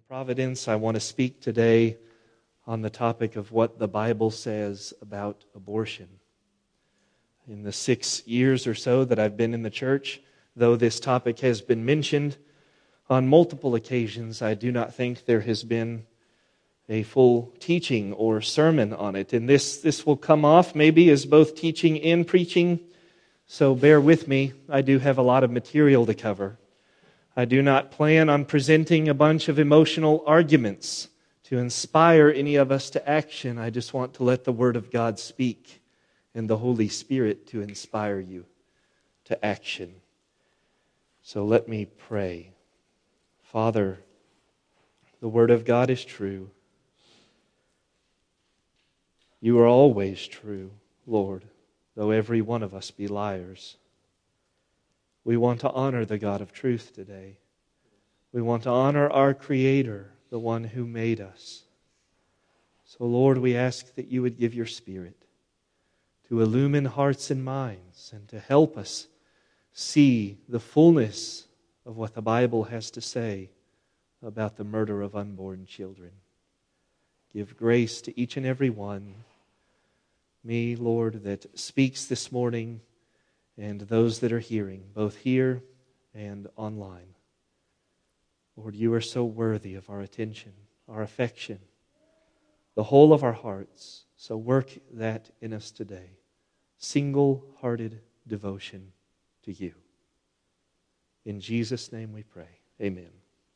Providence, I want to speak today on the topic of what the Bible says about abortion. In the 6 years or so that I've been in the church, though this topic has been mentioned on multiple occasions, I do not think there has been a full teaching or sermon on it. And this will come off maybe as both teaching and preaching, so bear with me. I do have a lot of material to cover. I do not plan on presenting a bunch of emotional arguments to inspire any of us to action. I just want to let the Word of God speak and the Holy Spirit to inspire you to action. So let me pray. Father, the Word of God is true. You are always true, Lord, though every one of us be liars. We want to honor the God of truth today. We want to honor our Creator, the one who made us. So, Lord, we ask that you would give your Spirit to illumine hearts and minds and to help us see the fullness of what the Bible has to say about the murder of unborn children. Give grace to each and every one. Me, Lord, that speaks this morning, and those that are hearing, both here and online. Lord, you are so worthy of our attention, our affection, the whole of our hearts. So work that in us today. Single-hearted devotion to you. In Jesus' name we pray. Amen.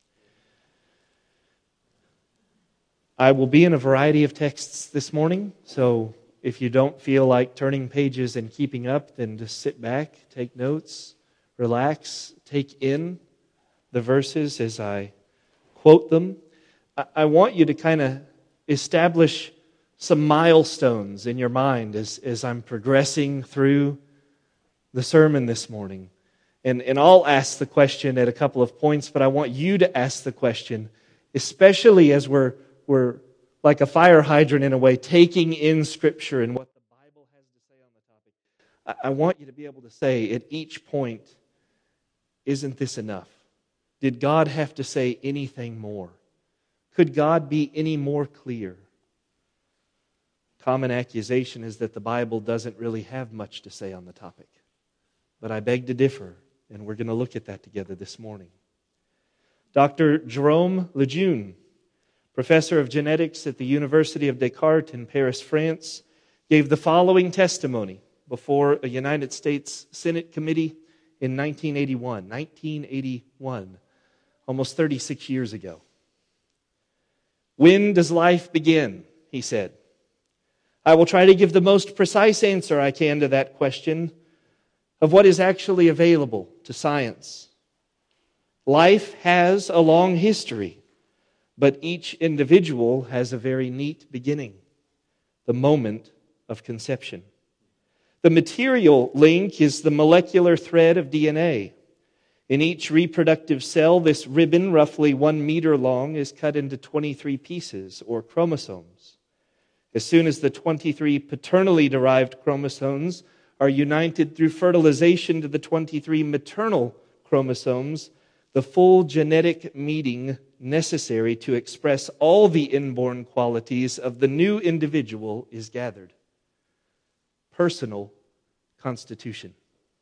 I will be in a variety of texts this morning, so if you don't feel like turning pages and keeping up, then just sit back, take notes, relax, take in the verses as I quote them. I want you to kind of establish some milestones in your mind as I'm progressing through the sermon this morning. And I'll ask the question at a couple of points, but I want you to ask the question, especially as we're like a fire hydrant in a way, taking in Scripture and what the Bible has to say on the topic. I want you to be able to say at each point, isn't this enough? Did God have to say anything more? Could God be any more clear? Common accusation is that the Bible doesn't really have much to say on the topic. But I beg to differ, and we're going to look at that together this morning. Dr. Jerome Lejeune, professor of genetics at the University of Descartes in Paris, France, gave the following testimony before a United States Senate committee in 1981, almost 36 years ago. When does life begin? He said. I will try to give the most precise answer I can to that question of what is actually available to science. Life has a long history. But each individual has a very neat beginning, the moment of conception. The material link is the molecular thread of DNA. In each reproductive cell, this ribbon, roughly 1 meter long, is cut into 23 pieces, or chromosomes. As soon as the 23 paternally derived chromosomes are united through fertilization to the 23 maternal chromosomes, the full genetic meeting necessary to express all the inborn qualities of the new individual is gathered. Personal constitution.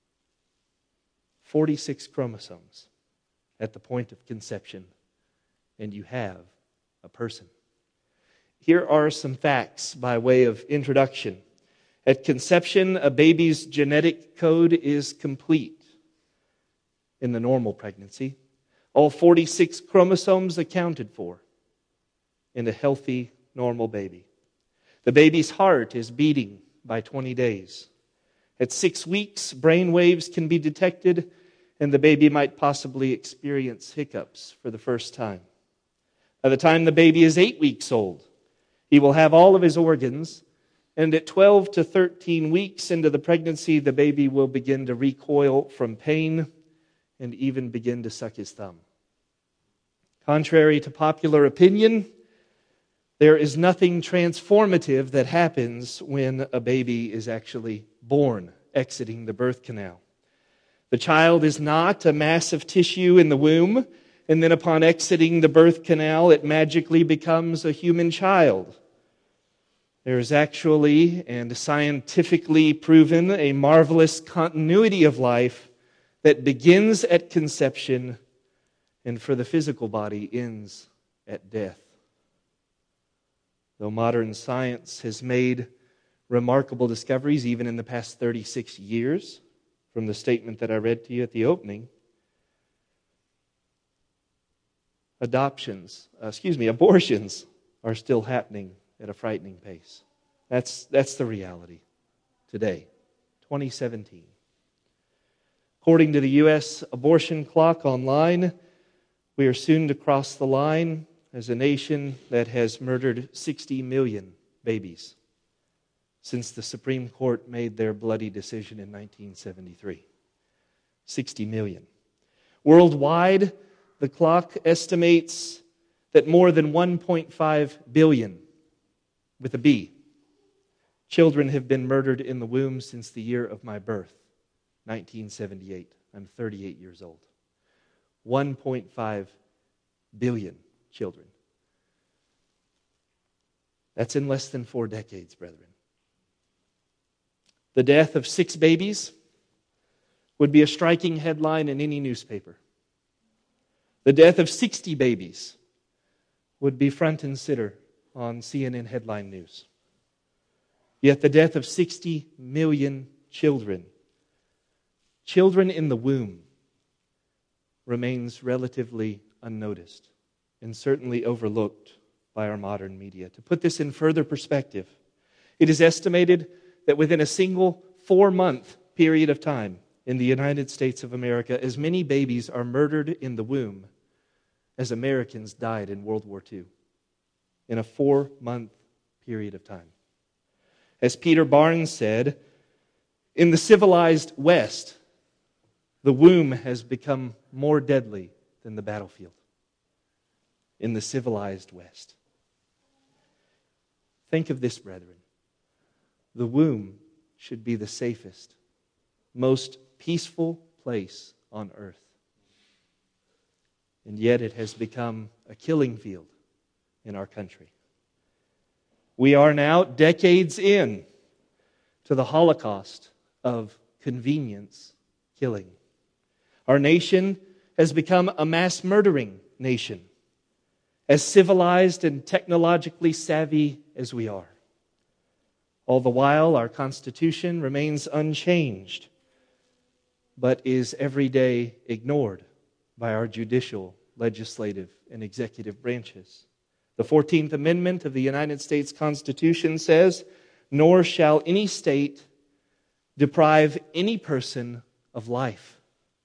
46 chromosomes at the point of conception, and you have a person. Here are some facts by way of introduction. At conception, a baby's genetic code is complete in the normal pregnancy. All 46 chromosomes accounted for in a healthy, normal baby. The baby's heart is beating by 20 days. At 6 weeks, brain waves can be detected, and the baby might possibly experience hiccups for the first time. By the time the baby is 8 weeks old, he will have all of his organs, and at 12 to 13 weeks into the pregnancy, the baby will begin to recoil from pain and even begin to suck his thumb. Contrary to popular opinion, there is nothing transformative that happens when a baby is actually born, exiting the birth canal. The child is not a mass of tissue in the womb, and then upon exiting the birth canal, it magically becomes a human child. There is actually, and scientifically proven, a marvelous continuity of life that begins at conception and for the physical body ends at death. Though modern science has made remarkable discoveries even in the past 36 years, from the statement that I read to you at the opening, abortions are still happening at a frightening pace. That's the reality today, 2017. According to the U.S. abortion clock online, we are soon to cross the line as a nation that has murdered 60 million babies since the Supreme Court made their bloody decision in 1973. 60 million. Worldwide, the clock estimates that more than 1.5 billion, with a B, children have been murdered in the womb since the year of my birth, 1978. I'm 38 years old. 1.5 billion children. That's in less than 4 decades, brethren. The death of 6 babies would be a striking headline in any newspaper. The death of 60 babies would be front and center on CNN headline news. Yet the death of 60 million children in the womb, remains relatively unnoticed and certainly overlooked by our modern media. To put this in further perspective, it is estimated that within a single 4-month period of time in the United States of America, as many babies are murdered in the womb as Americans died in World War II. In a 4-month period of time. As Peter Barnes said, in the civilized West, the womb has become more deadly than the battlefield. In the civilized West. Think of this, brethren. The womb should be the safest, most peaceful place on earth. And yet it has become a killing field in our country. We are now decades in to the Holocaust of convenience killing. Our nation has become a mass murdering nation, as civilized and technologically savvy as we are. All the while, our Constitution remains unchanged, but is every day ignored by our judicial, legislative, and executive branches. The 14th Amendment of the United States Constitution says, "Nor shall any state deprive any person of life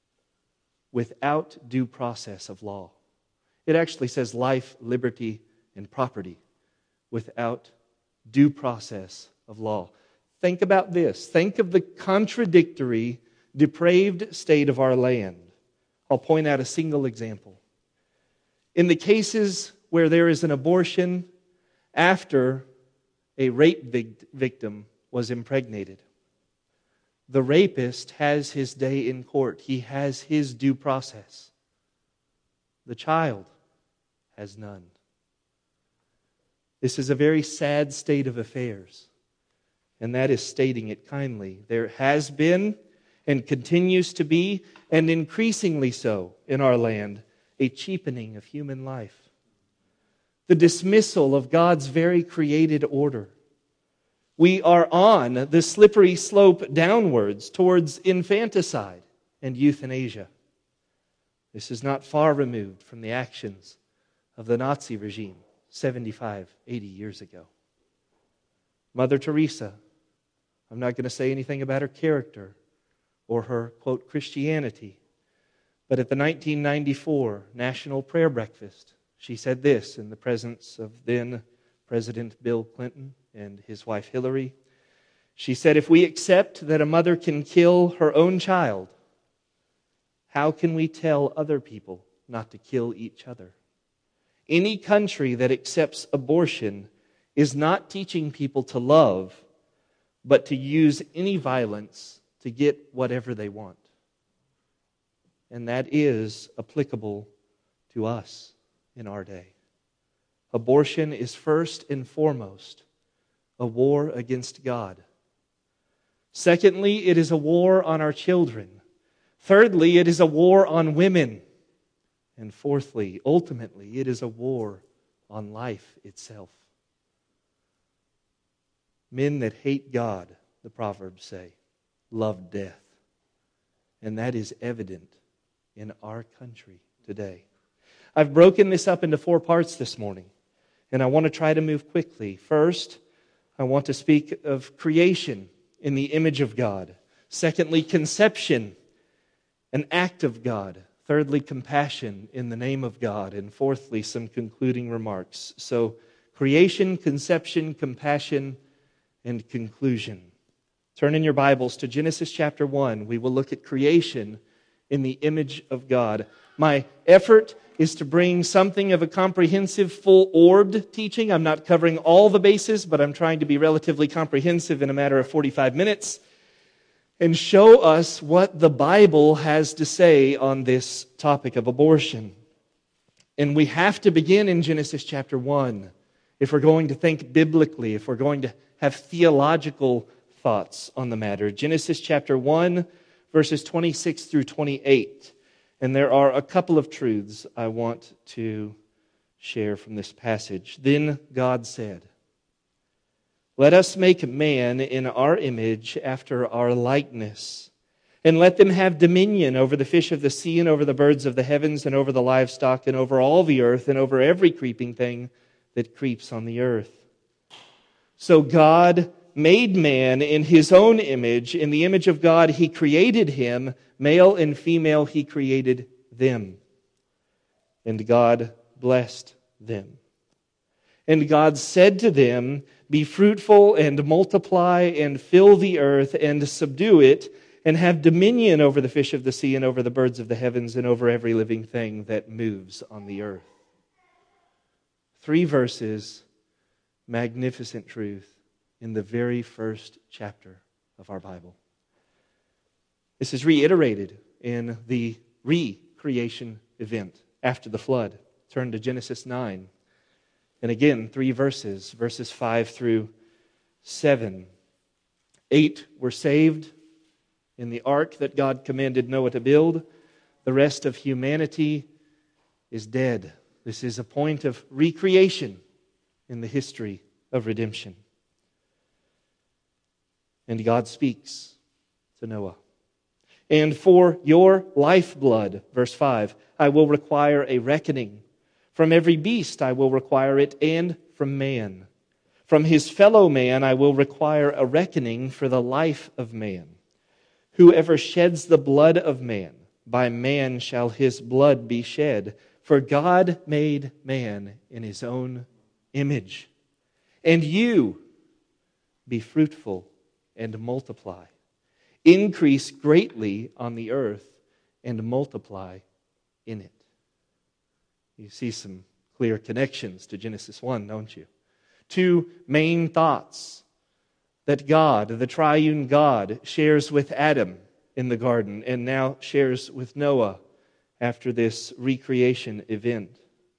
without due process of law." It actually says life, liberty, and property without due process of law. Think about this. Think of the contradictory, depraved state of our land. I'll point out a single example. In the cases where there is an abortion after a rape victim was impregnated, the rapist has his day in court. He has his due process. The child has none. This is a very sad state of affairs, and that is stating it kindly. There has been and continues to be, and increasingly so in our land, a cheapening of human life. The dismissal of God's very created order. We are on the slippery slope downwards towards infanticide and euthanasia. This is not far removed from the actions of the Nazi regime 75, 80 years ago. Mother Teresa, I'm not going to say anything about her character or her, quote, Christianity, but at the 1994 National Prayer Breakfast, she said this in the presence of then President Bill Clinton and his wife Hillary. She said, "If we accept that a mother can kill her own child, how can we tell other people not to kill each other? Any country that accepts abortion is not teaching people to love, but to use any violence to get whatever they want." And that is applicable to us in our day. Abortion is first and foremost a war against God. Secondly, it is a war on our children. Thirdly, it is a war on women. And fourthly, ultimately, it is a war on life itself. Men that hate God, the Proverbs say, love death. And that is evident in our country today. I've broken this up into 4 parts this morning, and I want to try to move quickly. First, I want to speak of creation in the image of God. Secondly, conception, an act of God. Thirdly, compassion in the name of God. And fourthly, some concluding remarks. So, creation, conception, compassion, and conclusion. Turn in your Bibles to Genesis chapter 1. We will look at creation in the image of God. My effort is to bring something of a comprehensive, full-orbed teaching. I'm not covering all the bases, but I'm trying to be relatively comprehensive in a matter of 45 minutes and show us what the Bible has to say on this topic of abortion. And we have to begin in Genesis chapter 1 if we're going to think biblically, if we're going to have theological thoughts on the matter. Genesis chapter 1, verses 26 through 28. And there are a couple of truths I want to share from this passage. Then God said, "Let us make man in our image after our likeness, and let them have dominion over the fish of the sea and over the birds of the heavens and over the livestock and over all the earth and over every creeping thing that creeps on the earth." So God made man in His own image. In the image of God He created him. Male and female He created them. And God blessed them. And God said to them, "Be fruitful and multiply and fill the earth and subdue it and have dominion over the fish of the sea and over the birds of the heavens and over every living thing that moves on the earth." 3 verses, magnificent truth in the very first chapter of our Bible. This is reiterated in the recreation event after the flood. Turn to Genesis 9. And again, 3 verses, verses 5 through 7. 8 were saved in the ark that God commanded Noah to build. The rest of humanity is dead. This is a point of recreation in the history of redemption. And God speaks to Noah. "And for your lifeblood," verse 5, "I will require a reckoning. From every beast I will require it, and from man. From his fellow man I will require a reckoning for the life of man. Whoever sheds the blood of man, by man shall his blood be shed. For God made man in His own image. And you, be fruitful and multiply. Increase greatly on the earth and multiply in it." You see some clear connections to Genesis 1, don't you? 2 main thoughts that God, the triune God, shares with Adam in the garden and now shares with Noah after this recreation event.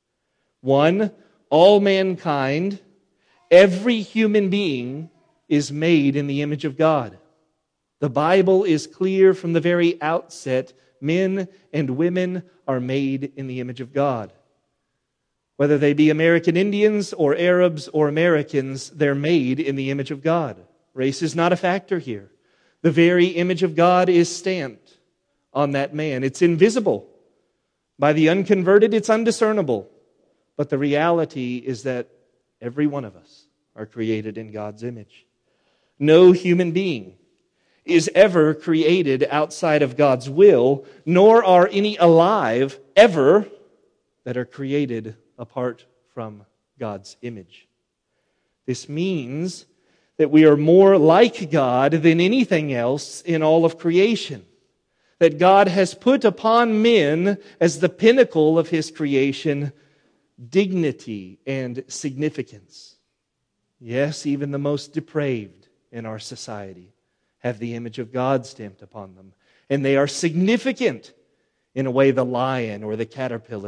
1, all mankind, every human being, is made in the image of God. The Bible is clear from the very outset. Men and women are made in the image of God. Whether they be American Indians or Arabs or Americans, they're made in the image of God. Race is not a factor here. The very image of God is stamped on that man. It's invisible. By the unconverted, it's undiscernible. But the reality is that every one of us are created in God's image. No human being is ever created outside of God's will, nor are any alive ever that are created apart from God's image. This means that we are more like God than anything else in all of creation. That God has put upon men, as the pinnacle of His creation, dignity and significance. Yes, even the most depraved in our society have the image of God stamped upon them. And they are significant in a way the lion or the caterpillar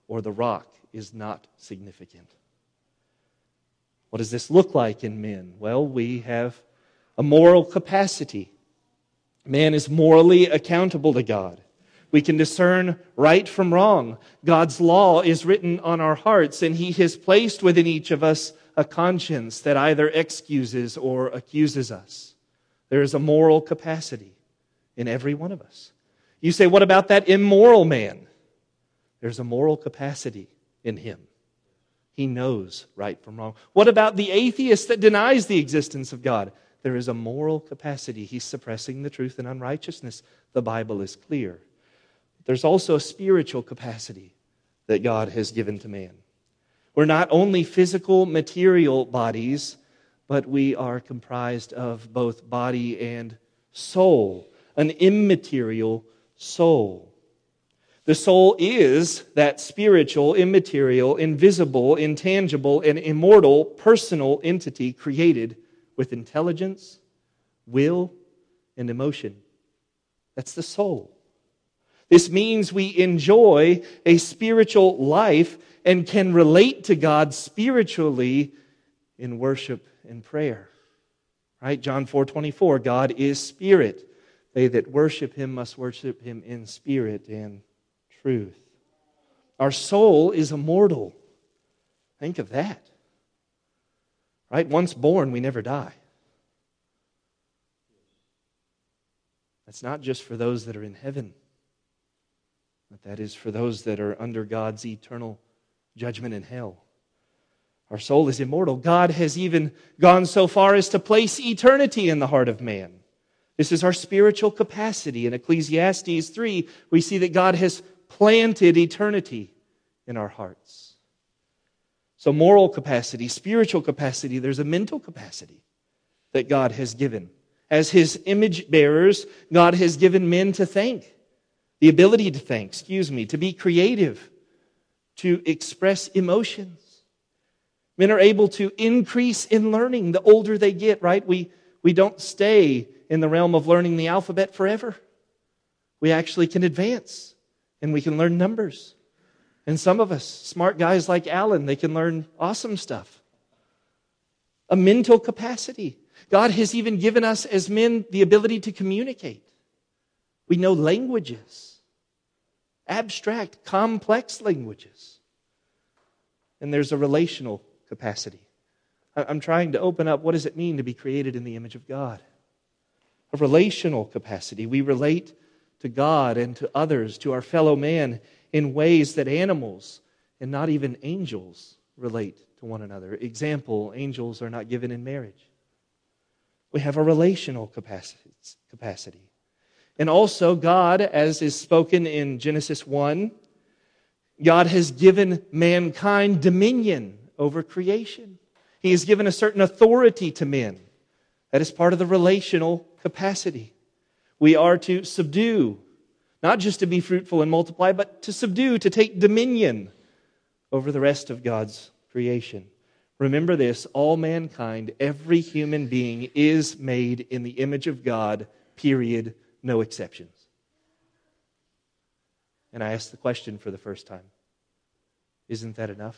or the rock is not significant. What does this look like in men? Well, we have a moral capacity. Man is morally accountable to God. We can discern right from wrong. God's law is written on our hearts, and He has placed within each of us a conscience that either excuses or accuses us. There is a moral capacity in every one of us. You say, what about that immoral man? There's a moral capacity in him. He knows right from wrong. What about the atheist that denies the existence of God? There is a moral capacity. He's suppressing the truth in unrighteousness. The Bible is clear. There's also a spiritual capacity that God has given to man. We're not only physical, material bodies, but we are comprised of both body and soul, an immaterial soul. The soul is that spiritual, immaterial, invisible, intangible, and immortal personal entity created with intelligence, will, and emotion. That's the soul. This means we enjoy a spiritual life and can relate to God spiritually in worship and prayer. Right? John 4:24, God is spirit. They that worship Him must worship Him in spirit and truth. Our soul is immortal. Think of that. Right? Once born, we never die. That's not just for those that are in heaven, but that is for those that are under God's eternal judgment in hell. Our soul is immortal. God has even gone so far as to place eternity in the heart of man. This is our spiritual capacity. In Ecclesiastes 3, we see that God has planted eternity in our hearts. So moral capacity, spiritual capacity, there's a mental capacity that God has given. As His image bearers, God has given men to think, the ability to think, to be creative, to express emotions. Men are able to increase in learning the older they get, right? We don't stay in the realm of learning the alphabet forever. We actually can advance, and we can learn numbers. And some of us, smart guys like Alan, they can learn awesome stuff. A mental capacity. God has even given us as men the ability to communicate. We know languages, abstract, complex languages. And there's a relational capacity. I'm trying to open up, what does it mean to be created in the image of God? A relational capacity. We relate to God and to others, to our fellow man, in ways that animals and not even angels relate to one another. Example, angels are not given in marriage. We have a relational capacity. And also God, as is spoken in Genesis 1, God has given mankind dominion over creation. He has given a certain authority to men. That is part of the relational capacity. We are to subdue, not just to be fruitful and multiply, but to subdue, to take dominion over the rest of God's creation. Remember this, all mankind, every human being is made in the image of God, period, no exceptions. And I asked the question for the first time, isn't that enough?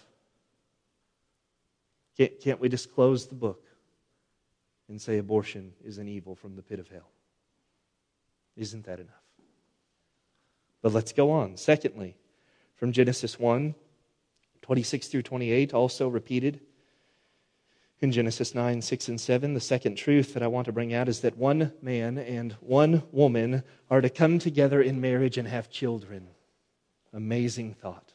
Can't we just close the book and say abortion is an evil from the pit of hell? Isn't that enough? But let's go on. Secondly, from Genesis 1, 26 through 28, also repeated in Genesis 9, 6, and 7, the second truth that I want to bring out is that one man and one woman are to come together in marriage and have children. Amazing thought.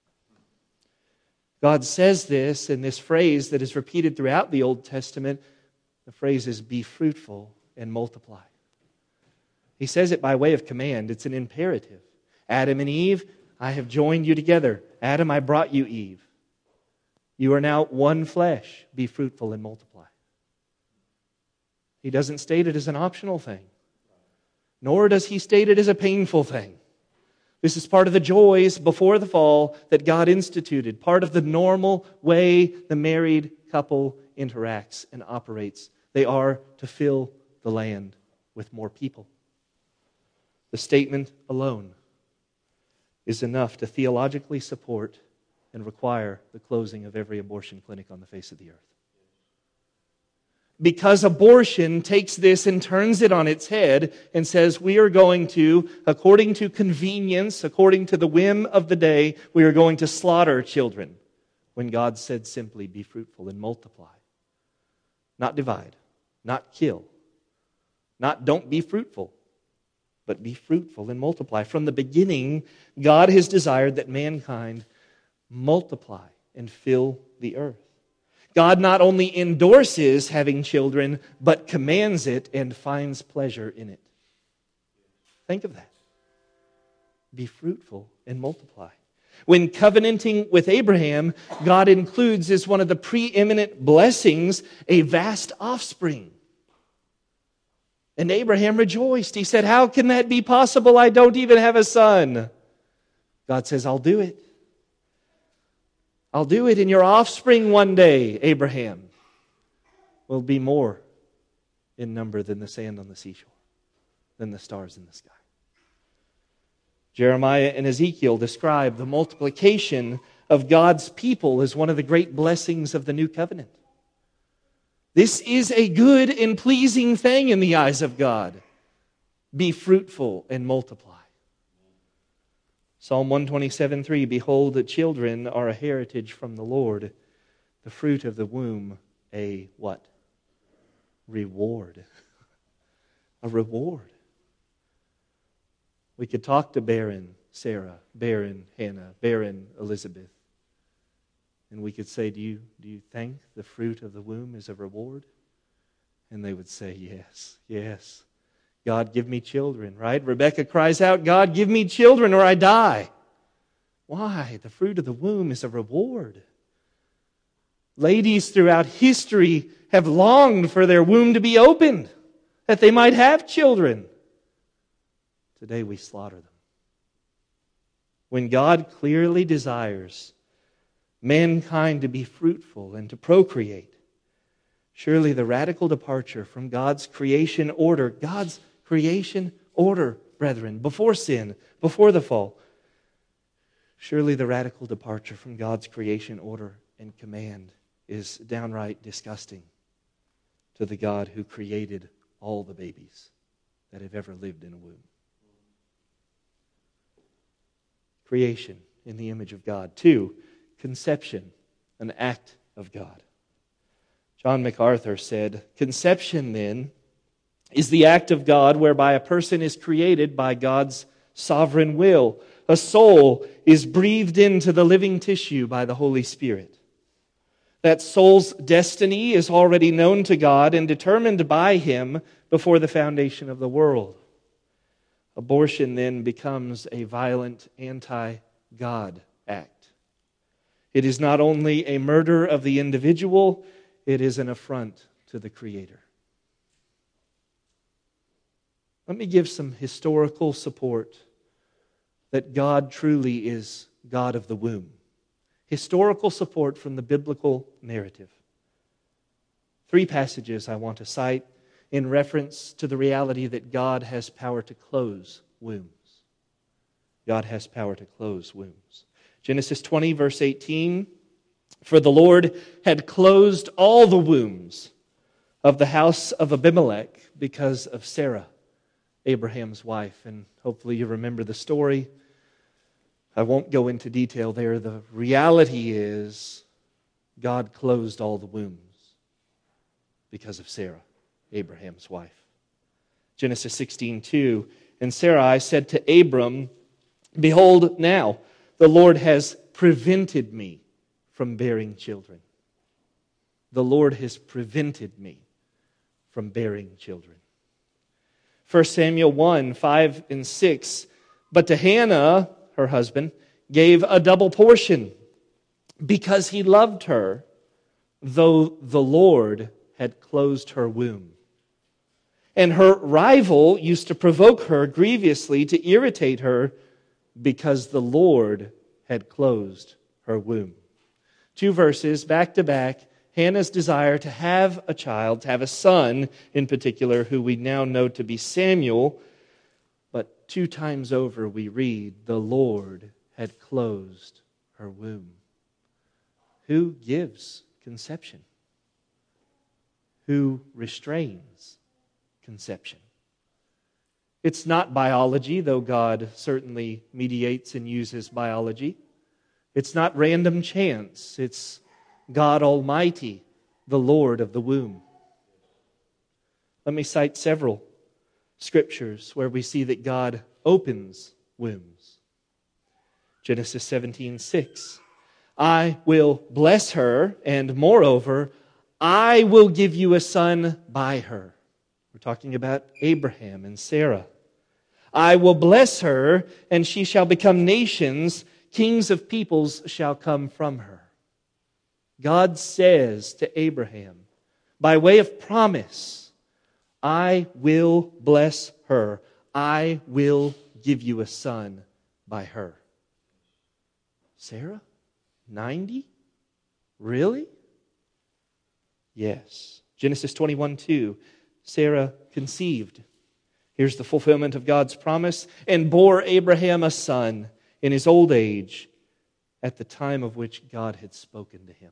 God says this in this phrase that is repeated throughout the Old Testament. The phrase is, be fruitful and multiply. He says it by way of command. It's an imperative. Adam and Eve, I have joined you together. Adam, I brought you Eve. You are now one flesh. Be fruitful and multiply. He doesn't state it as an optional thing, nor does He state it as a painful thing. This is part of the joys before the fall that God instituted, part of the normal way the married couple interacts and operates. They are to fill the land with more people. The statement alone is enough to theologically support and require the closing of every abortion clinic on the face of the earth. Because abortion takes this and turns it on its head and says, we are going to, according to convenience, according to the whim of the day, we are going to slaughter children. When God said simply, be fruitful and multiply. Not divide, not kill, not don't be fruitful, but be fruitful and multiply. From the beginning, God has desired that mankind multiply and fill the earth. God not only endorses having children, but commands it and finds pleasure in it. Think of that. Be fruitful and multiply. When covenanting with Abraham, God includes as one of the preeminent blessings a vast offspring. And Abraham rejoiced. He said, how can that be possible? I don't even have a son. God says, I'll do it. I'll do it, and your offspring one day, Abraham, will be more in number than the sand on the seashore, than the stars in the sky. Jeremiah and Ezekiel describe the multiplication of God's people as one of the great blessings of the new covenant. This is a good and pleasing thing in the eyes of God. Be fruitful and multiply. Psalm 127:3, behold, the children are a heritage from the Lord, the fruit of the womb, a what? Reward. A reward. We could talk to barren Sarah, barren Hannah, barren Elizabeth, and we could say, do you think the fruit of the womb is a reward? And they would say, yes, yes. God, give me children, right? Rebecca cries out, God, give me children or I die. Why? The fruit of the womb is a reward. Ladies throughout history have longed for their womb to be opened, that they might have children. Today we slaughter them. When God clearly desires mankind to be fruitful and to procreate, surely the radical departure from God's creation order, brethren, before sin, before the fall, surely the radical departure from God's creation order and command is downright disgusting to the God who created all the babies that have ever lived in a womb. Creation in the image of God. 2, conception, an act of God. John MacArthur said, conception then is the act of God whereby a person is created by God's sovereign will. A soul is breathed into the living tissue by the Holy Spirit. That soul's destiny is already known to God and determined by Him before the foundation of the world. Abortion then becomes a violent anti-God act. It is not only a murder of the individual, it is an affront to the Creator. Let me give some historical support that God truly is God of the womb. Historical support from the biblical narrative. 3 passages I want to cite in reference to the reality that God has power to close wombs. God has power to close wombs. Genesis 20, verse 18, for the Lord had closed all the wombs of the house of Abimelech because of Sarah, Abraham's wife. And hopefully you remember the story. I won't go into detail there. The reality is God closed all the wombs because of Sarah, Abraham's wife. Genesis 16:2, and Sarai said to Abram, behold, now the Lord has prevented me from bearing children. The Lord has prevented me from bearing children. 1 Samuel 1, 5 and 6, but to Hannah, her husband, gave a double portion because he loved her, though the Lord had closed her womb. And her rival used to provoke her grievously to irritate her because the Lord had closed her womb. 2 verses back to back, Hannah's desire to have a child, to have a son in particular, who we now know to be Samuel. But 2 times over we read, the Lord had closed her womb. Who gives conception? Who restrains conception? It's not biology, though God certainly mediates and uses biology. It's not random chance. It's God Almighty, the Lord of the womb. Let me cite several scriptures where we see that God opens wombs. Genesis 17:6. I will bless her, and moreover, I will give you a son by her. We're talking about Abraham and Sarah. I will bless her, and she shall become nations. Kings of peoples shall come from her. God says to Abraham, by way of promise, I will bless her. I will give you a son by her. Sarah? 90? Really? Yes. Genesis 21:2. Sarah conceived. Here's the fulfillment of God's promise. And bore Abraham a son in his old age at the time of which God had spoken to him.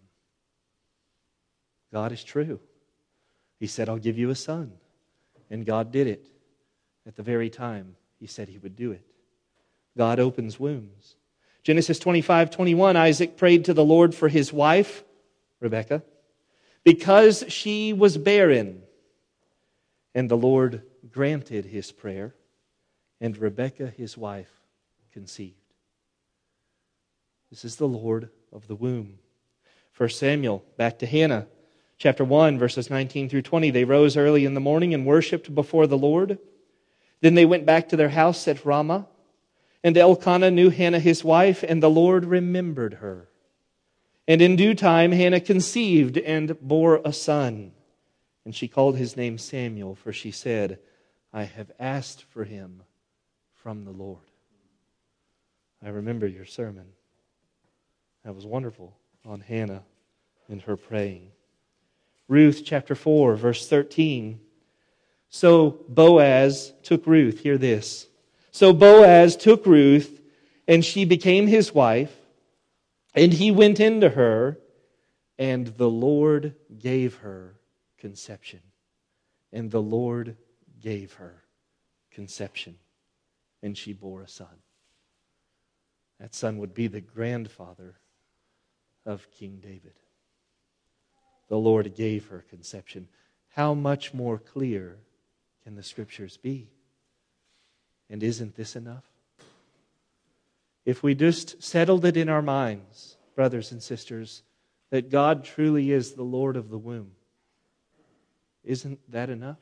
God is true. He said, I'll give you a son. And God did it at the very time He said He would do it. God opens wombs. Genesis 25:21, Isaac prayed to the Lord for his wife, Rebekah, because she was barren. And the Lord granted his prayer, and Rebekah, his wife, conceived. This is the Lord of the womb. 1 Samuel, back to Hannah, chapter 1, verses 19 through 20. They rose early in the morning and worshipped before the Lord. Then they went back to their house at Ramah. And Elkanah knew Hannah his wife, and the Lord remembered her. And in due time Hannah conceived and bore a son. And she called his name Samuel, for she said, I have asked for him from the Lord. I remember your sermon. That was wonderful on Hannah and her praying. Ruth chapter 4, verse 13. So Boaz took Ruth. Hear this. So Boaz took Ruth, and she became his wife, and he went into her, and the Lord gave her conception. And the Lord gave her conception, and she bore a son. That son would be the grandfather of King David. The Lord gave her conception. How much more clear can the Scriptures be? And isn't this enough? If we just settled it in our minds, brothers and sisters, that God truly is the Lord of the womb, isn't that enough?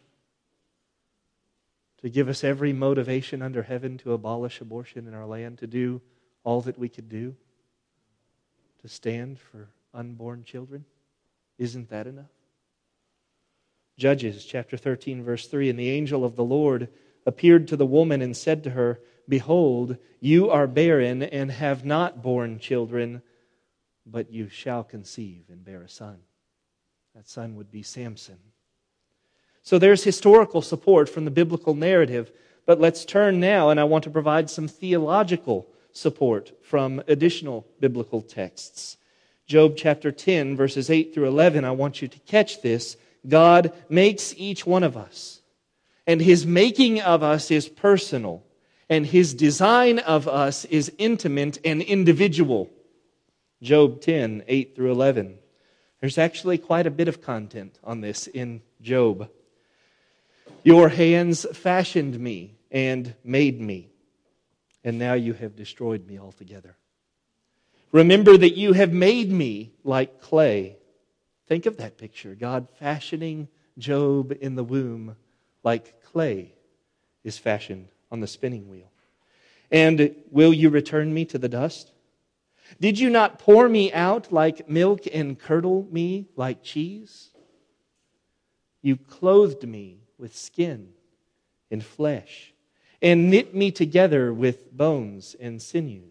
To give us every motivation under heaven to abolish abortion in our land, to do all that we could do, to stand for unborn children? Isn't that enough? Judges chapter 13, verse 3, and the angel of the Lord appeared to the woman and said to her, Behold, you are barren and have not borne children, but you shall conceive and bear a son. That son would be Samson. So there's historical support from the biblical narrative, but let's turn now, and I want to provide some theological support from additional biblical texts. Job chapter 10, verses 8 through 11, I want you to catch this. God makes each one of us, and His making of us is personal, and His design of us is intimate and individual. Job 10, 8 through 11. There's actually quite a bit of content on this in Job. Your hands fashioned me and made me, and now you have destroyed me altogether. Remember that you have made me like clay. Think of that picture. God fashioning Job in the womb like clay is fashioned on the spinning wheel. And will you return me to the dust? Did you not pour me out like milk and curdle me like cheese? You clothed me with skin and flesh and knit me together with bones and sinews.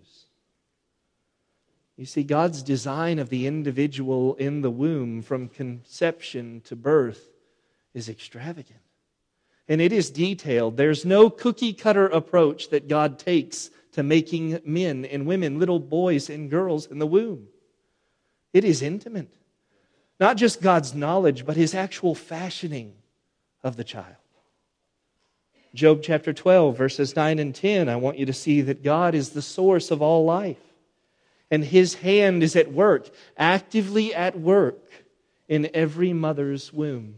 You see, God's design of the individual in the womb from conception to birth is extravagant. And it is detailed. There's no cookie-cutter approach that God takes to to making men and women, little boys and girls in the womb. It is intimate. Not just God's knowledge, but His actual fashioning of the child. Job chapter 12, verses 9 and 10, I want you to see that God is the source of all life. And His hand is at work, actively at work in every mother's womb.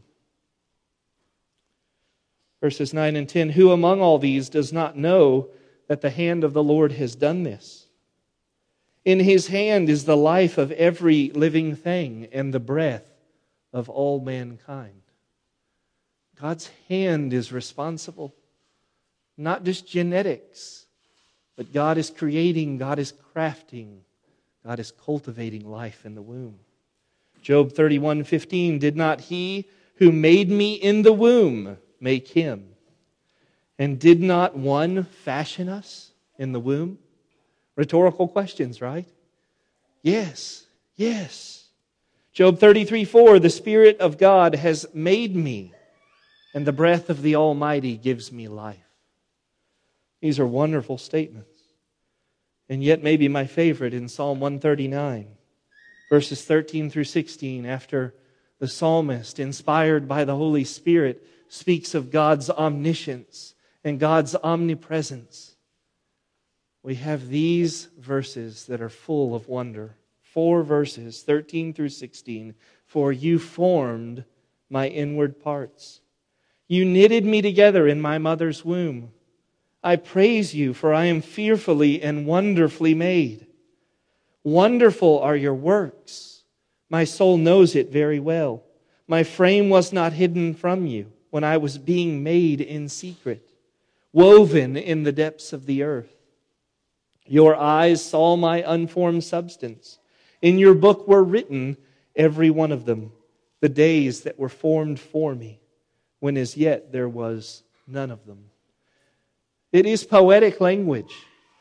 Verses 9 and 10, who among all these does not know that the hand of the Lord has done this? In His hand is the life of every living thing and the breath of all mankind. God's hand is responsible. Not just genetics, but God is creating, God is crafting, God is cultivating life in the womb. Job 31:15, did not He who made me in the womb make him? And did not one fashion us in the womb? Rhetorical questions, right? Yes, yes. Job 33:4, the Spirit of God has made me, and the breath of the Almighty gives me life. These are wonderful statements. And yet maybe my favorite in Psalm 139, verses 13 through 16, after the psalmist, inspired by the Holy Spirit, speaks of God's omniscience and God's omnipresence. We have these verses that are full of wonder. 4 verses, 13 through 16. For you formed my inward parts. You knitted me together in my mother's womb. I praise you, for I am fearfully and wonderfully made. Wonderful are your works. My soul knows it very well. My frame was not hidden from you when I was being made in secret, woven in the depths of the earth. Your eyes saw my unformed substance. In your book were written, every one of them, the days that were formed for me, when as yet there was none of them. It is poetic language,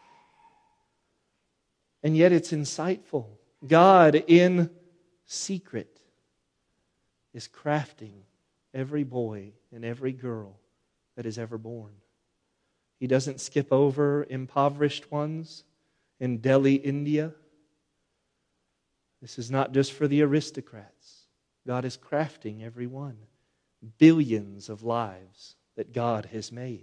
and yet it's insightful. God in secret is crafting every boy and every girl that is ever born. He doesn't skip over impoverished ones in Delhi, India. This is not just for the aristocrats. God is crafting every one. Billions of lives that God has made.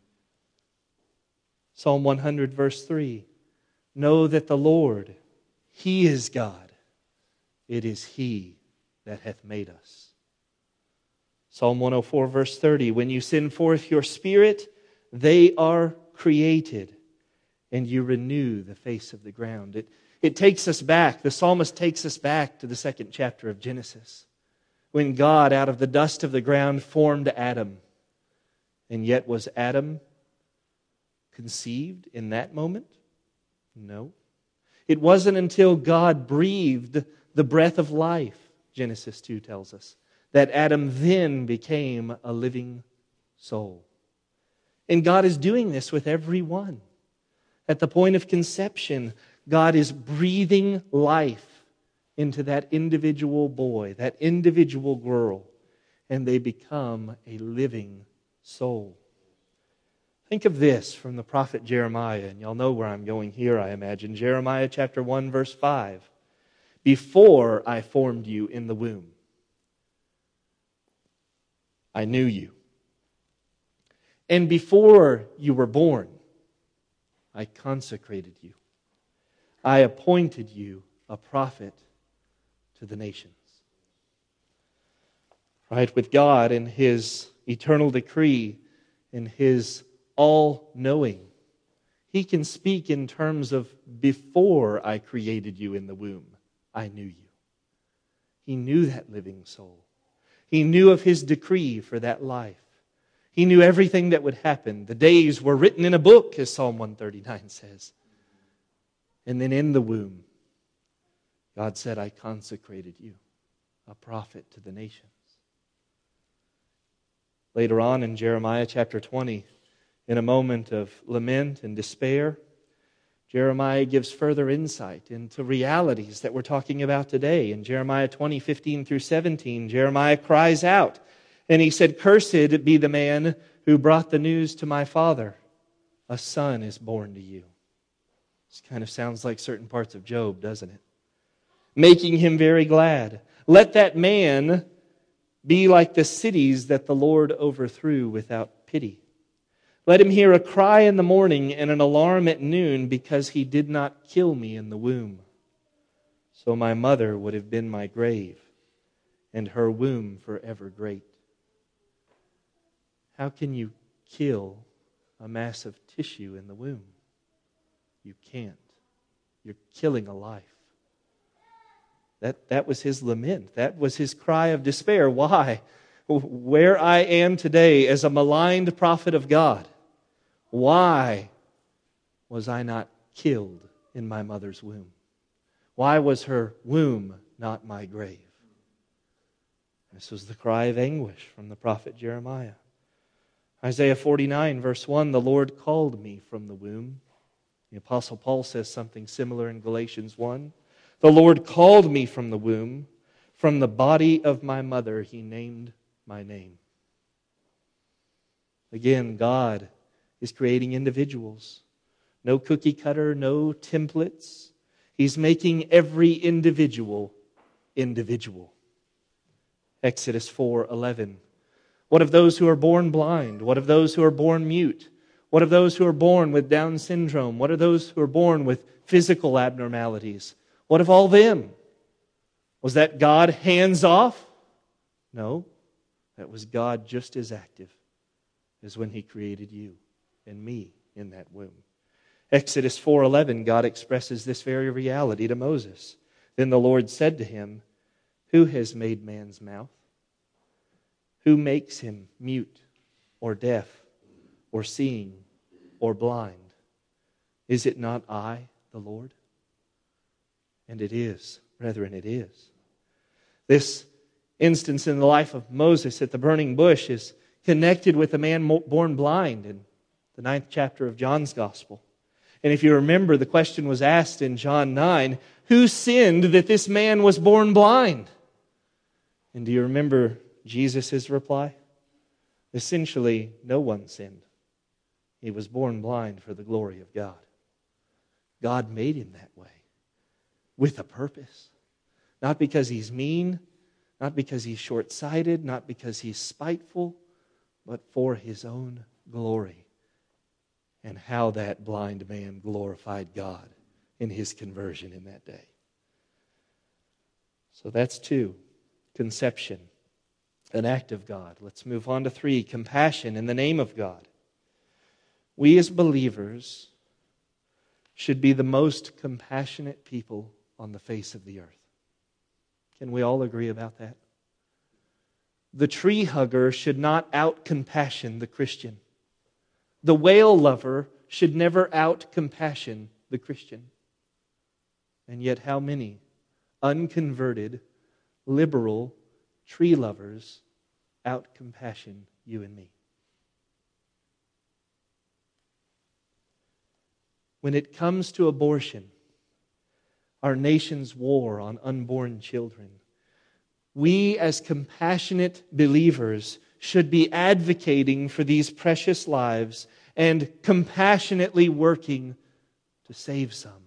Psalm 100, verse 3. Know that the Lord, He is God. It is He that hath made us. Psalm 104, verse 30. When you send forth your Spirit, they are created, and you renew the face of the ground. It takes us back. The psalmist takes us back to the 2nd chapter of Genesis, when God, out of the dust of the ground, formed Adam. And yet, was Adam conceived in that moment? No. It wasn't until God breathed the breath of life, Genesis 2 tells us, that Adam then became a living soul. And God is doing this with every one. At the point of conception, God is breathing life into that individual boy, that individual girl, and they become a living soul. Think of this from the prophet Jeremiah, and y'all know where I'm going here, I imagine. Jeremiah chapter 1, verse 5. Before I formed you in the womb, I knew you. And before you were born, I consecrated you. I appointed you a prophet to the nations. Right? With God and His eternal decree and His all-knowing, He can speak in terms of before I created you in the womb, I knew you. He knew that living soul. He knew of His decree for that life. He knew everything that would happen. The days were written in a book, as Psalm 139 says. And then in the womb, God said, I consecrated you, a prophet to the nations. Later on in Jeremiah chapter 20, in a moment of lament and despair, Jeremiah gives further insight into realities that we're talking about today. In Jeremiah 20, 15 through 17, Jeremiah cries out, and he said, Cursed be the man who brought the news to my father. A son is born to you. This kind of sounds like certain parts of Job, doesn't it? Making him very glad. Let that man be like the cities that the Lord overthrew without pity. Let him hear a cry in the morning and an alarm at noon, because he did not kill me in the womb. So my mother would have been my grave, and her womb forever great. How can you kill a mass of tissue in the womb? You can't. You're killing a life. That was his lament. That was his cry of despair. Why? Where I am today as a maligned prophet of God, why was I not killed in my mother's womb? Why was her womb not my grave? This was the cry of anguish from the prophet Jeremiah. Isaiah 49, verse 1, the Lord called me from the womb. The Apostle Paul says something similar in Galatians 1. The Lord called me from the womb. From the body of my mother, He named my name. Again, God is creating individuals. No cookie cutter, no templates. He's making every individual individual. Exodus 4:11. What of those who are born blind? What of those who are born mute? What of those who are born with Down syndrome? What of those who are born with physical abnormalities? What of all them? Was that God hands off? No. That was God just as active as when He created you and me in that womb. Exodus 4:11, God expresses this very reality to Moses. Then the Lord said to him, who has made man's mouth? Who makes him mute or deaf or seeing or blind? Is it not I, the Lord? And it is, brethren, it is. This instance in the life of Moses at the burning bush is connected with a man born blind in the 9th chapter of John's Gospel. And if you remember, the question was asked in John 9, who sinned that this man was born blind? And do you remember Jesus' reply? Essentially, no one sinned. He was born blind for the glory of God. God made him that way, with a purpose. Not because he's mean, not because he's short-sighted, not because he's spiteful, but for His own glory. And how that blind man glorified God in his conversion in that day. So that's 2, conception, an act of God. Let's move on to 3, compassion in the name of God. We as believers should be the most compassionate people on the face of the earth. Can we all agree about that? The tree hugger should not out-compassion the Christian. The whale lover should never out-compassion the Christian. And yet how many unconverted, liberal tree lovers out-compassion you and me? When it comes to abortion, our nation's war on unborn children, we as compassionate believers should be advocating for these precious lives and compassionately working to save some.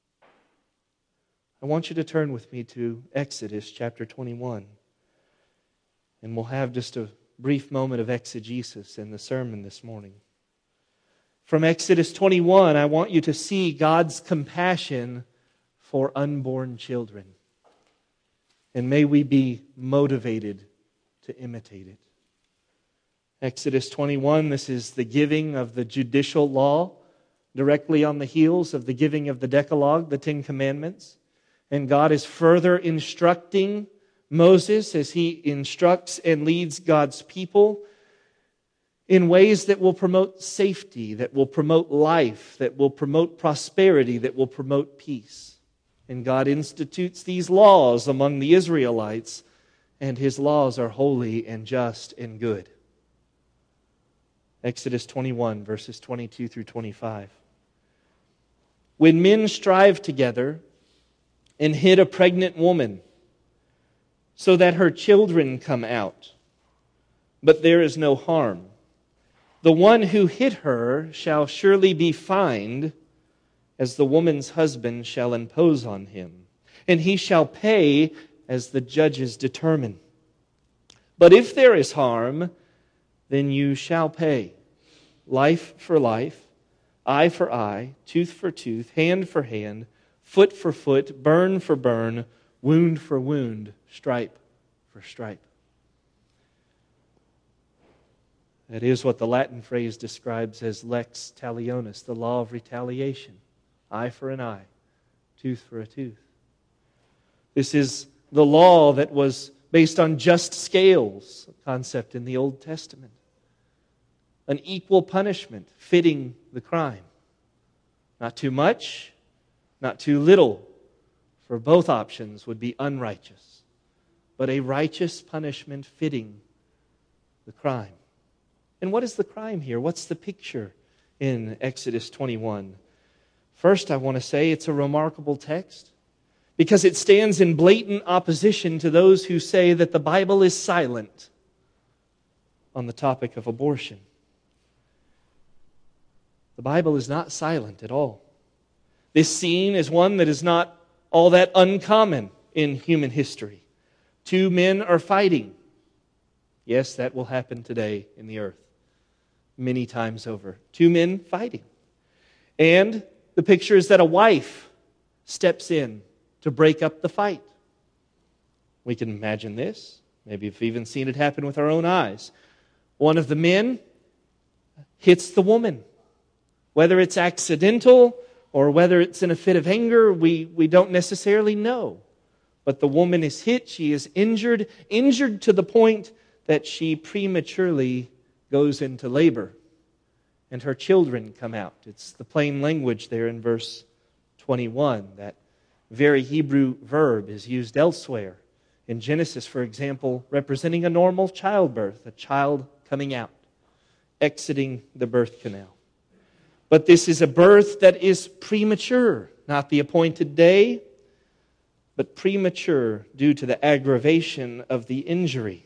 I want you to turn with me to Exodus chapter 21. And we'll have just a brief moment of exegesis in the sermon this morning. From Exodus 21, I want you to see God's compassion for unborn children. And may we be motivated to imitate it. Exodus 21, this is the giving of the judicial law, directly on the heels of the giving of the Decalogue, the 10 Commandments. And God is further instructing Moses as he instructs and leads God's people in ways that will promote safety, that will promote life, that will promote prosperity, that will promote peace. And God institutes these laws among the Israelites, and His laws are holy and just and good. Exodus 21, verses 22 through 25. When men strive together and hit a pregnant woman so that her children come out, but there is no harm, the one who hit her shall surely be fined as the woman's husband shall impose on him, and he shall pay as the judges determine. But if there is harm, then you shall pay, life for life, eye for eye, tooth for tooth, hand for hand, foot for foot, burn for burn, wound for wound, stripe for stripe. That is what the Latin phrase describes as lex talionis, the law of retaliation. Eye for an eye, tooth for a tooth. This is the law that was based on just scales, a concept in the Old Testament. An equal punishment fitting the crime. Not too much, not too little, for both options would be unrighteous. But a righteous punishment fitting the crime. And what is the crime here? What's the picture in Exodus 21? First, I want to say it's a remarkable text because it stands in blatant opposition to those who say that the Bible is silent on the topic of abortion. The Bible is not silent at all. This scene is one that is not all that uncommon in human history. Two men are fighting. Yes, that will happen today in the earth. Many times over. Two men fighting. And the picture is that a wife steps in to break up the fight. We can imagine this. Maybe we've even seen it happen with our own eyes. One of the men hits the woman. Whether it's accidental or whether it's in a fit of anger, we don't necessarily know. But the woman is hit, she is injured to the point that she prematurely goes into labor, and her children come out. It's the plain language there in verse 21. That very Hebrew verb is used elsewhere. In Genesis, for example, representing a normal childbirth, a child coming out, exiting the birth canal. But this is a birth that is premature, not the appointed day, but premature due to the aggravation of the injury.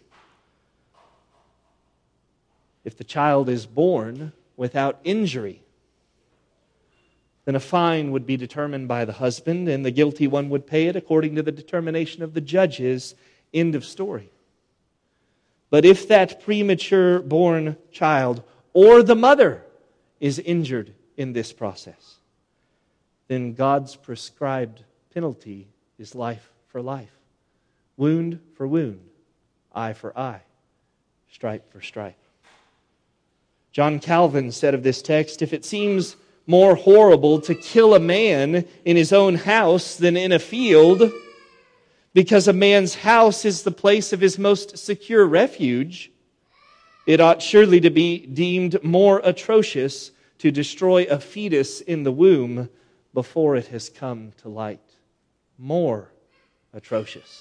If the child is born without injury, then a fine would be determined by the husband, and the guilty one would pay it according to the determination of the judges. End of story. But if that premature born child or the mother is injured in this process, then God's prescribed penalty is life for life, wound for wound, eye for eye, stripe for stripe. John Calvin said of this text, if it seems more horrible to kill a man in his own house than in a field, because a man's house is the place of his most secure refuge, it ought surely to be deemed more atrocious to destroy a fetus in the womb before it has come to light. More atrocious.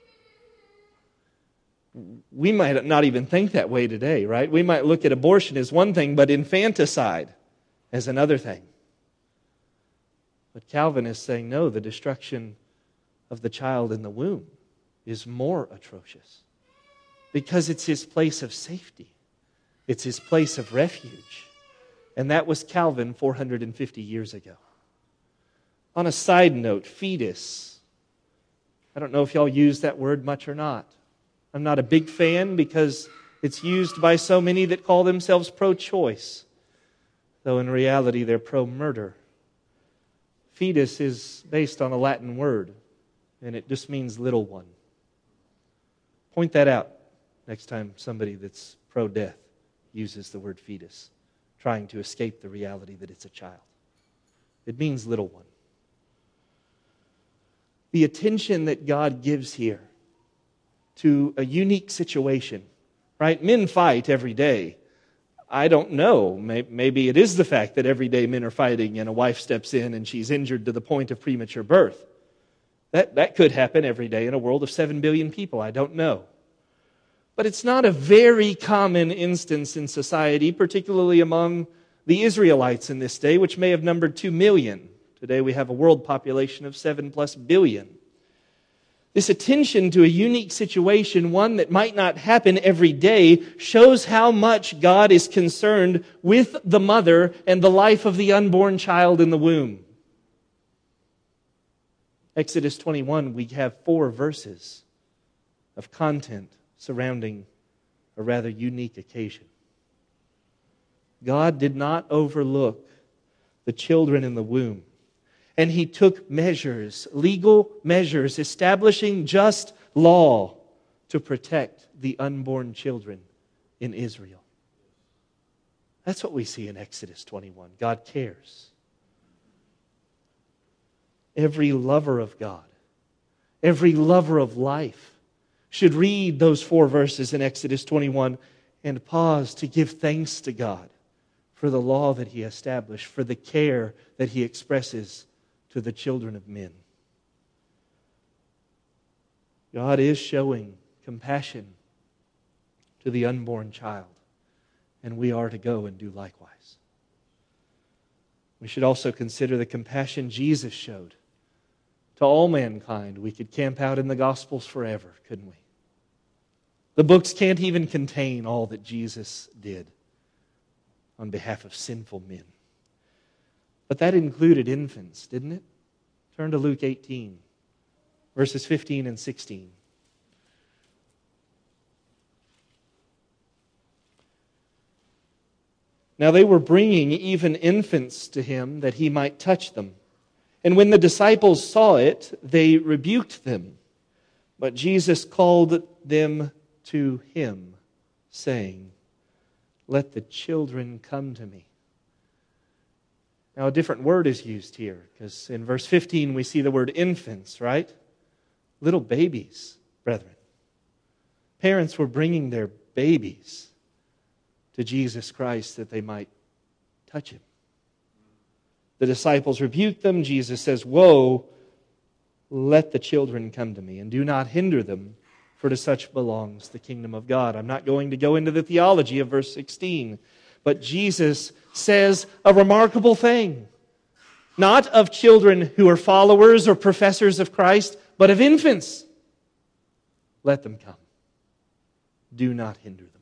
We might not even think that way today, right? We might look at abortion as one thing, but infanticide as another thing. But Calvin is saying, no, the destruction of the child in the womb is more atrocious because it's his place of safety. It's his place of refuge. And that was Calvin 450 years ago. On a side note, fetus. I don't know if y'all use that word much or not. I'm not a big fan because it's used by so many that call themselves pro-choice, though in reality they're pro-murder. Fetus is based on a Latin word, and it just means little one. Point that out next time somebody that's pro-death uses the word fetus, trying to escape the reality that it's a child. It means little one. The attention that God gives here to a unique situation, right? Men fight every day. I don't know. Maybe it is the fact that every day men are fighting and a wife steps in and she's injured to the point of premature birth. That could happen every day in a world of 7 billion people. I don't know. But it's not a very common instance in society, particularly among the Israelites in this day, which may have numbered 2 million. Today we have a world population of 7+ billion. This attention to a unique situation, one that might not happen every day, shows how much God is concerned with the mother and the life of the unborn child in the womb. Exodus 21, we have 4 verses of content surrounding a rather unique occasion. God did not overlook the children in the womb, and He took measures, legal measures, establishing just law to protect the unborn children in Israel. That's what we see in Exodus 21. God cares. Every lover of God, every lover of life should read those 4 verses in Exodus 21 and pause to give thanks to God for the law that He established, for the care that He expresses to the children of men. God is showing compassion to the unborn child, and we are to go and do likewise. We should also consider the compassion Jesus showed to all mankind. We could camp out in the Gospels forever, couldn't we? The books can't even contain all that Jesus did on behalf of sinful men. But that included infants, didn't it? Turn to Luke 18, verses 15 and 16. Now they were bringing even infants to Him that He might touch them. And when the disciples saw it, they rebuked them. But Jesus called them to Him, saying, "Let the children come to me." Now a different word is used here, because in verse 15 we see the word infants, right? Little babies, brethren. Parents were bringing their babies to Jesus Christ that they might touch Him. The disciples rebuked them. Jesus says, "Woe, let the children come to me, and do not hinder them, for to such belongs the kingdom of God." I'm not going to go into the theology of verse 16, but Jesus says a remarkable thing. Not of children who are followers or professors of Christ, but of infants. Let them come. Do not hinder them.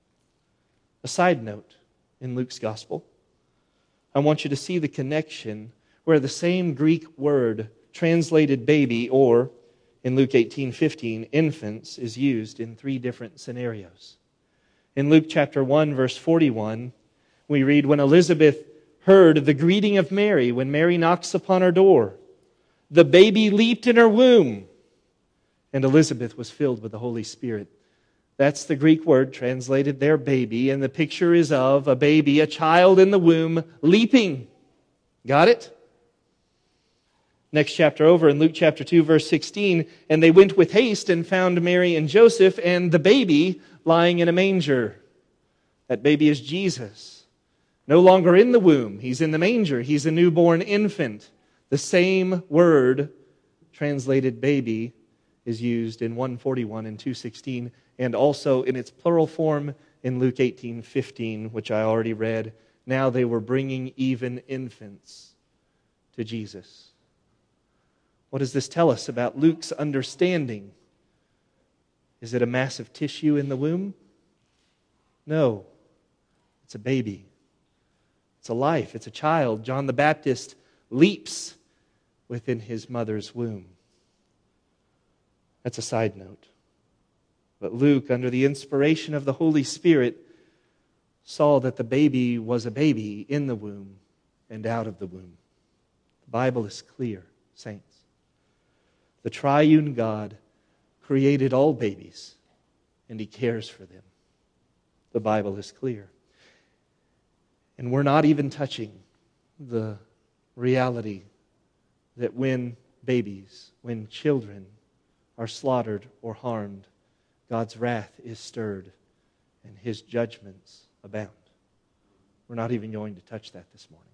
A side note in Luke's Gospel, I want you to see the connection where the same Greek word translated baby, or in Luke 18:15, infants, is used in 3 different scenarios. In Luke chapter 1, verse 41, we read, "When Elizabeth heard the greeting of Mary, when Mary knocks upon her door, the baby leaped in her womb, and Elizabeth was filled with the Holy Spirit." That's the Greek word translated there, baby, and the picture is of a baby, a child in the womb, leaping. Got it? Next chapter over, in Luke chapter 2, verse 16, "And they went with haste and found Mary and Joseph and the baby lying in a manger." That baby is Jesus. No longer in the womb. He's in the manger. He's a newborn infant. The same word, translated baby, is used in 141 and 216, and also in its plural form in Luke 18:15, which I already read. Now they were bringing even infants to Jesus. What does this tell us about Luke's understanding? Is it a massive tissue in the womb? No. It's a baby. It's a life. It's a child. John the Baptist leaps within his mother's womb. That's a side note. But Luke, under the inspiration of the Holy Spirit, saw that the baby was a baby in the womb and out of the womb. The Bible is clear, saints. The triune God created all babies, and He cares for them. The Bible is clear. And we're not even touching the reality that when babies, when children are slaughtered or harmed, God's wrath is stirred and His judgments abound. We're not even going to touch that this morning.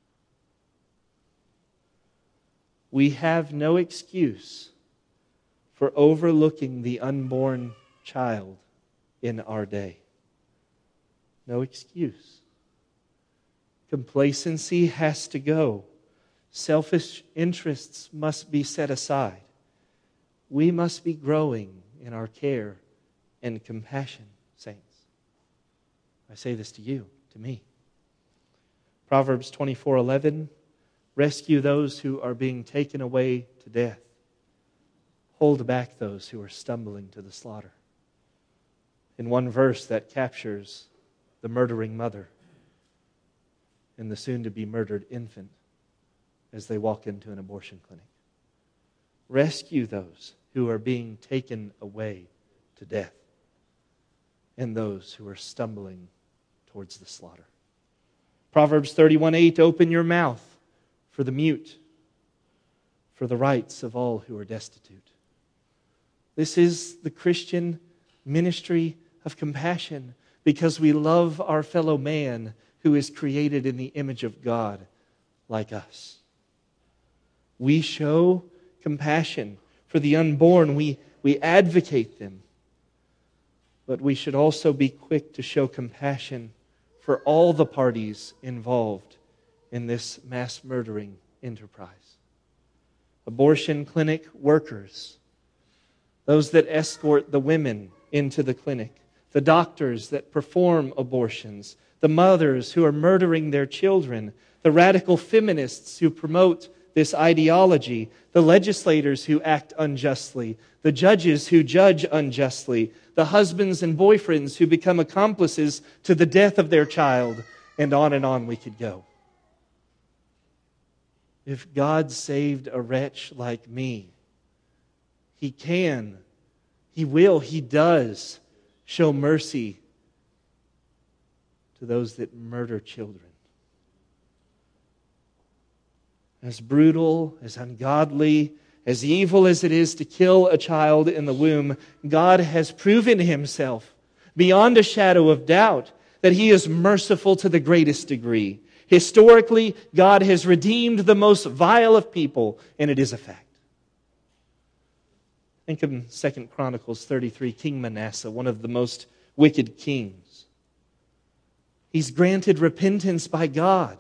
We have no excuse for overlooking the unborn child in our day. No excuse. Complacency has to go. Selfish interests must be set aside. We must be growing in our care and compassion, saints. I say this to you, to me. Proverbs 24:11, Rescue those who are being taken away to death. Hold back those who are stumbling to the slaughter. In one verse that captures the murdering mother and the soon-to-be murdered infant as they walk into an abortion clinic. Rescue those who are being taken away to death and those who are stumbling towards the slaughter. Proverbs 31:8, open your mouth for the mute, for the rights of all who are destitute. This is the Christian ministry of compassion because we love our fellow man who is created in the image of God like us. We show compassion for the unborn. We advocate them. But we should also be quick to show compassion for all the parties involved in this mass murdering enterprise. Abortion clinic workers, those that escort the women into the clinic, the doctors that perform abortions, the mothers who are murdering their children, the radical feminists who promote this ideology, the legislators who act unjustly, the judges who judge unjustly, the husbands and boyfriends who become accomplices to the death of their child, and on we could go. If God saved a wretch like me, He can, He will, He does show mercy to those that murder children. As brutal, as ungodly, as evil as it is to kill a child in the womb, God has proven Himself beyond a shadow of doubt that He is merciful to the greatest degree. Historically, God has redeemed the most vile of people, and it is a fact. Think of 2 Chronicles 33, King Manasseh, one of the most wicked kings. He's granted repentance by God.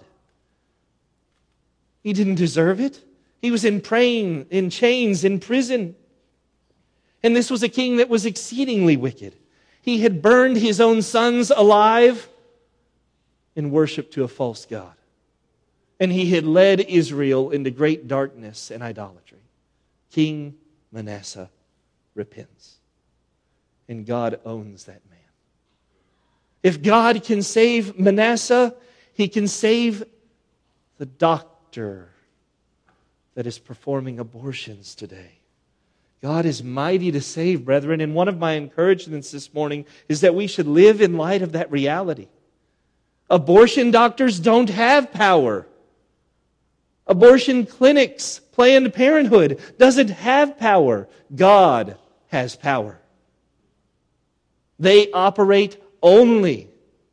He didn't deserve it. He was in chains, in prison. And this was a king that was exceedingly wicked. He had burned his own sons alive in worship to a false god. And he had led Israel into great darkness and idolatry. King Manasseh repents. And God owns that man. If God can save Manasseh, He can save the doctor that is performing abortions today. God is mighty to save, brethren, and one of my encouragements this morning is that we should live in light of that reality. Abortion doctors don't have power. Abortion clinics, Planned Parenthood doesn't have power. God has power. They operate only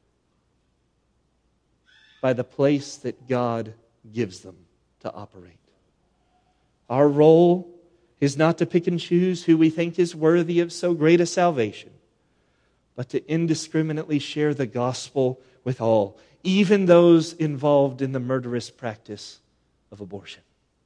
by the place that God gives them to operate. Our role is not to pick and choose who we think is worthy of so great a salvation, but to indiscriminately share the gospel with all, even those involved in the murderous practice of abortion.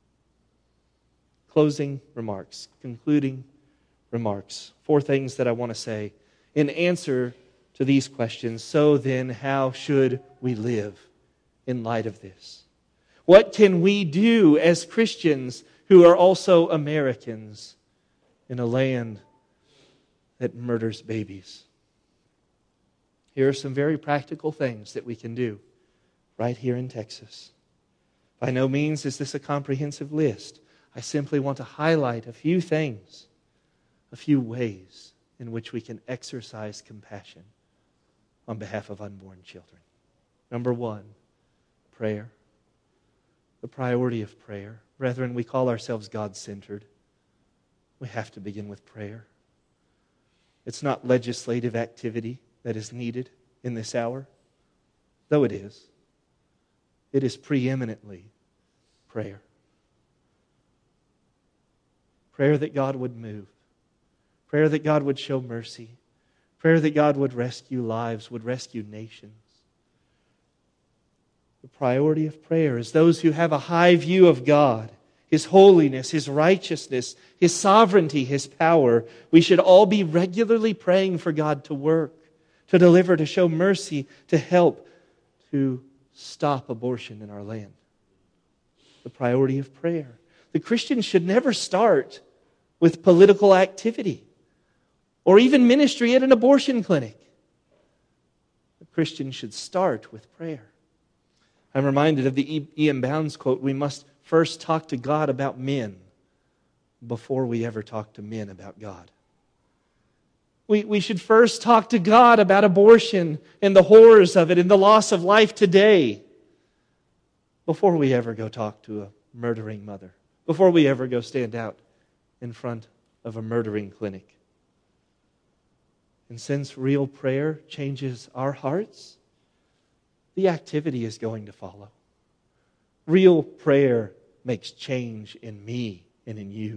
Closing remarks, concluding remarks. 4 things that I want to say in answer to these questions. So then, how should we live in light of this? What can we do as Christians who are also Americans in a land that murders babies? Here are some very practical things that we can do right here in Texas. By no means is this a comprehensive list. I simply want to highlight a few things, a few ways in which we can exercise compassion on behalf of unborn children. Number 1, prayer. The priority of prayer. Brethren, we call ourselves God-centered. We have to begin with prayer. It's not legislative activity that is needed in this hour, though it is. It is preeminently prayer. Prayer that God would move. Prayer that God would show mercy. Prayer that God would rescue lives, would rescue nations. The priority of prayer is those who have a high view of God, His holiness, His righteousness, His sovereignty, His power. We should all be regularly praying for God to work, to deliver, to show mercy, to help, to stop abortion in our land. the priority of prayer. The Christian should never start with political activity or even ministry at an abortion clinic. The Christian should start with prayer. I'm reminded of the E.M. Bounds quote, "We must first talk to God about men before we ever talk to men about God." We should first talk to God about abortion and the horrors of it and the loss of life today before we ever go talk to a murdering mother, before we ever go stand out in front of a murdering clinic. And since real prayer changes our hearts, the activity is going to follow. Real prayer makes change in me and in you.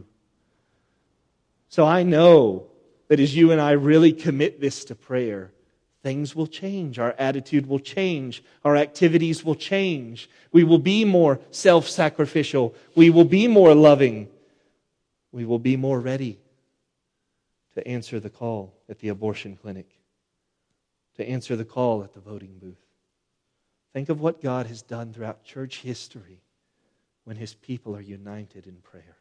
So I know that as you and I really commit this to prayer, things will change. Our attitude will change. Our activities will change. We will be more self-sacrificial. We will be more loving. We will be more ready to answer the call at the abortion clinic, to answer the call at the voting booth. Think of what God has done throughout church history when His people are united in prayer.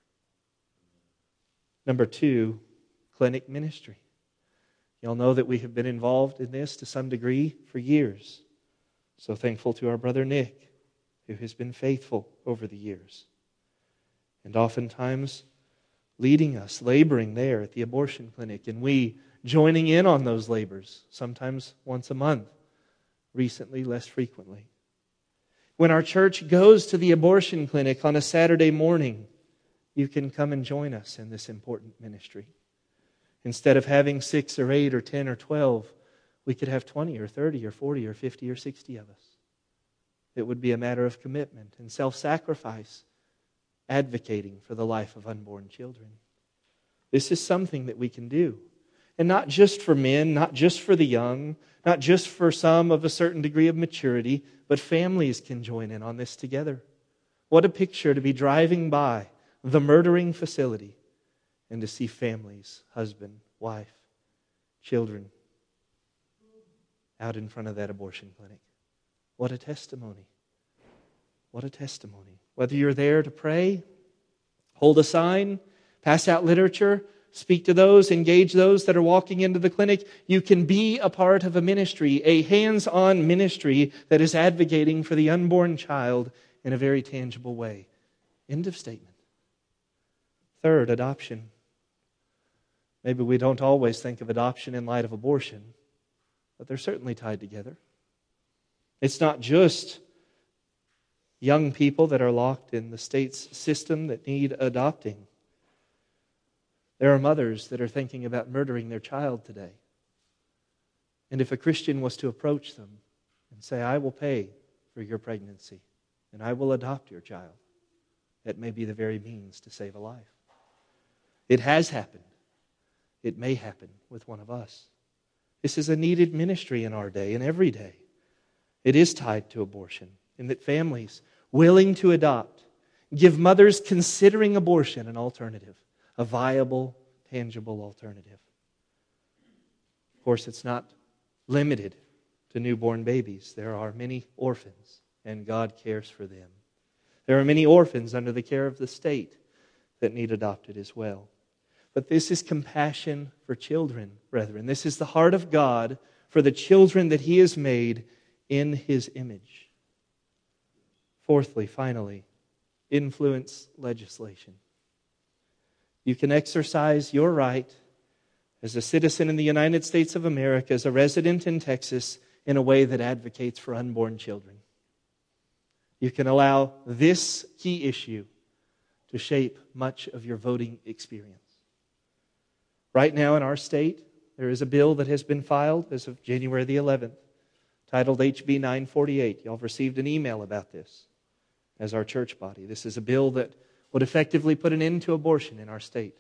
Number 2, clinic ministry. Y'all know that we have been involved in this to some degree for years. So thankful to our brother Nick, who has been faithful over the years. And oftentimes leading us, laboring there at the abortion clinic, and we joining in on those labors, sometimes once a month, recently less frequently. When our church goes to the abortion clinic on a Saturday morning, you can come and join us in this important ministry. Instead of having 6 or 8 or 10 or 12, we could have 20 or 30 or 40 or 50 or 60 of us. It would be a matter of commitment and self-sacrifice, advocating for the life of unborn children. This is something that we can do. And not just for men, not just for the young, not just for some of a certain degree of maturity, but families can join in on this together. What a picture to be driving by the murdering facility and to see families, husband, wife, children, out in front of that abortion clinic. What a testimony. What a testimony. Whether you're there to pray, hold a sign, pass out literature, speak to those, engage those that are walking into the clinic, you can be a part of a ministry, a hands-on ministry that is advocating for the unborn child in a very tangible way. End of statement. Third, adoption. Maybe we don't always think of adoption in light of abortion, but they're certainly tied together. It's not just young people that are locked in the state's system that need adopting. There are mothers that are thinking about murdering their child today. And if a Christian was to approach them and say, "I will pay for your pregnancy and I will adopt your child," that may be the very means to save a life. It has happened. It may happen with one of us. This is a needed ministry in our day and every day. It is tied to abortion, in that families willing to adopt give mothers considering abortion an alternative, a viable, tangible alternative. Of course, it's not limited to newborn babies. There are many orphans, and God cares for them. There are many orphans under the care of the state that need adopted as well. But this is compassion for children, brethren. This is the heart of God for the children that He has made in His image. Fourthly, finally, influence legislation. You can exercise your right as a citizen in the United States of America, as a resident in Texas, in a way that advocates for unborn children. You can allow this key issue to shape much of your voting experience. Right now in our state, there is a bill that has been filed as of January the 11th, titled HB 948. Y'all have received an email about this as our church body. This is a bill that would effectively put an end to abortion in our state.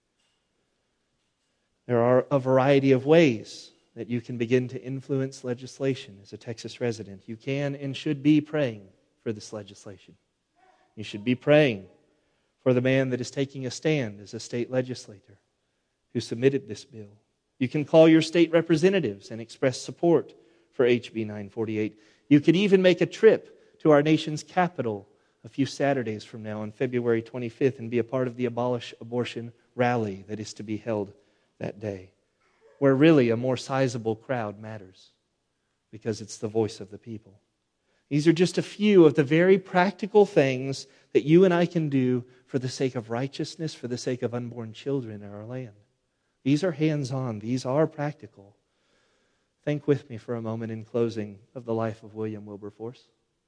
There are a variety of ways that you can begin to influence legislation as a Texas resident. You can and should be praying for this legislation. You should be praying for the man that is taking a stand as a state legislator who submitted this bill. You can call your state representatives and express support for HB 948. You could even make a trip to our nation's capital a few Saturdays from now on February 25th and be a part of the Abolish Abortion rally that is to be held that day, where really a more sizable crowd matters because it's the voice of the people. These are just a few of the very practical things that you and I can do for the sake of righteousness, for the sake of unborn children in our land. These are hands-on. These are practical. Think with me for a moment in closing of the life of William Wilberforce.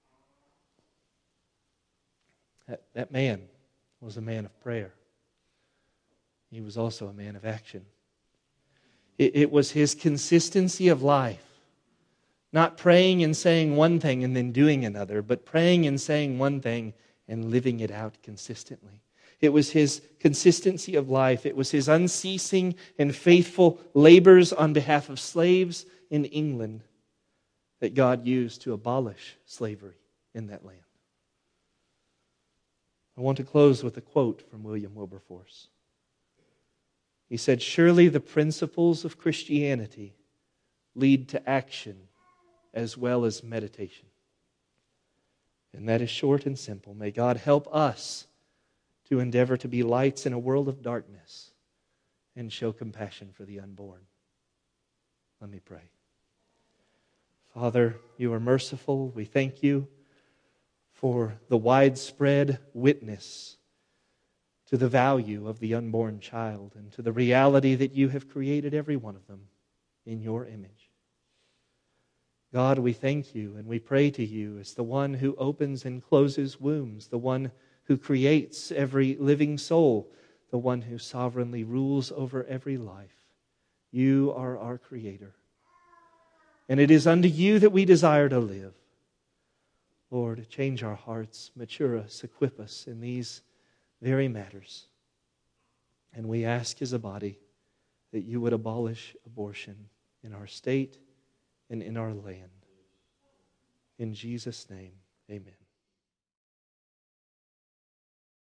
That man was a man of prayer. He was also a man of action. It was his consistency of life. Not praying and saying one thing and then doing another, but praying and saying one thing and living it out consistently. It was his consistency of life. It was his unceasing and faithful labors on behalf of slaves in England that God used to abolish slavery in that land. I want to close with a quote from William Wilberforce. He said, "Surely the principles of Christianity lead to action as well as meditation." And that is short and simple. May God help us to endeavor to be lights in a world of darkness and show compassion for the unborn. Let me pray. Father, you are merciful. We thank you for the widespread witness to the value of the unborn child and to the reality that you have created every one of them in your image. God, we thank you and we pray to you as the one who opens and closes wombs, the one who creates every living soul, the one who sovereignly rules over every life. You are our Creator. And it is unto you that we desire to live. Lord, change our hearts, mature us, equip us in these very matters. And we ask as a body that you would abolish abortion in our state and in our land. In Jesus' name, amen.